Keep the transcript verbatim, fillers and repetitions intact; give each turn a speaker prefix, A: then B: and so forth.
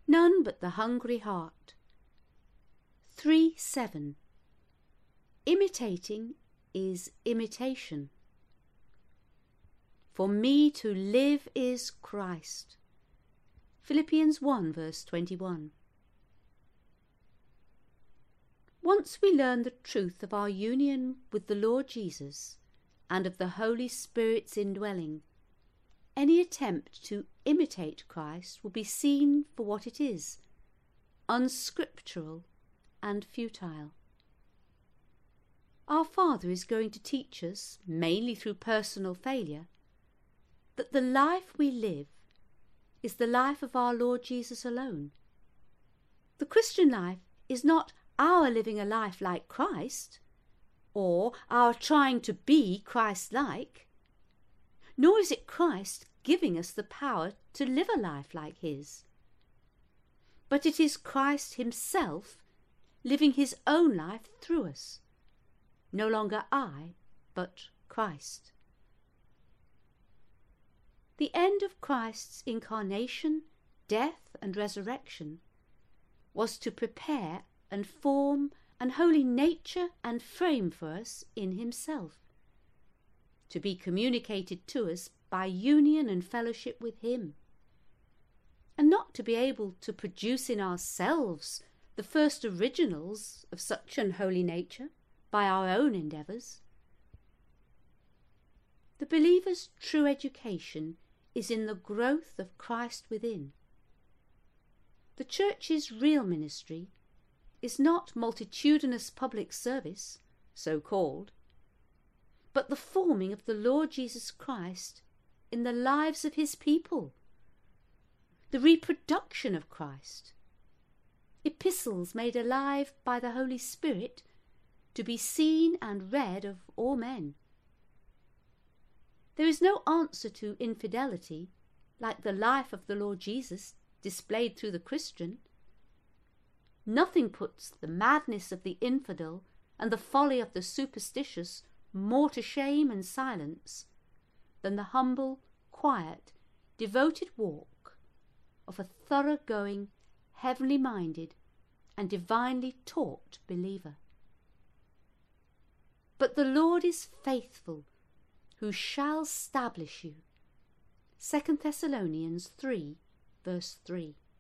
A: none but the hungry heart. three seven. Imitating is imitation. For me to live is Christ. Philippians one verse twenty-one. Once we learn the truth of our union with the Lord Jesus and of the Holy Spirit's indwelling, any attempt to imitate Christ will be seen for what it is, unscriptural and futile. Our Father is going to teach us, mainly through personal failure, that the life we live is the life of our Lord Jesus alone. The Christian life is not our living a life like Christ, or our trying to be Christ-like, nor is it Christ giving us the power to live a life like his. But it is Christ himself living his own life through us. No longer I, but Christ. The end of Christ's incarnation, death and resurrection was to prepare and form an holy nature and frame for us in himself, to be communicated to us by union and fellowship with him, and not to be able to produce in ourselves the first originals of such an holy nature by our own endeavours. The believer's true education is in the growth of Christ within. The Church's real ministry is not multitudinous public service, so called, but the forming of the Lord Jesus Christ in the lives of his people, the reproduction of Christ, epistles made alive by the Holy Spirit to be seen and read of all men. There is no answer to infidelity like the life of the Lord Jesus displayed through the Christian. Nothing puts the madness of the infidel and the folly of the superstitious more to shame and silence than the humble, quiet, devoted walk of a thorough-going, heavenly-minded and divinely taught believer. But the Lord is faithful, who shall stablish you. Second Thessalonians three, verse three.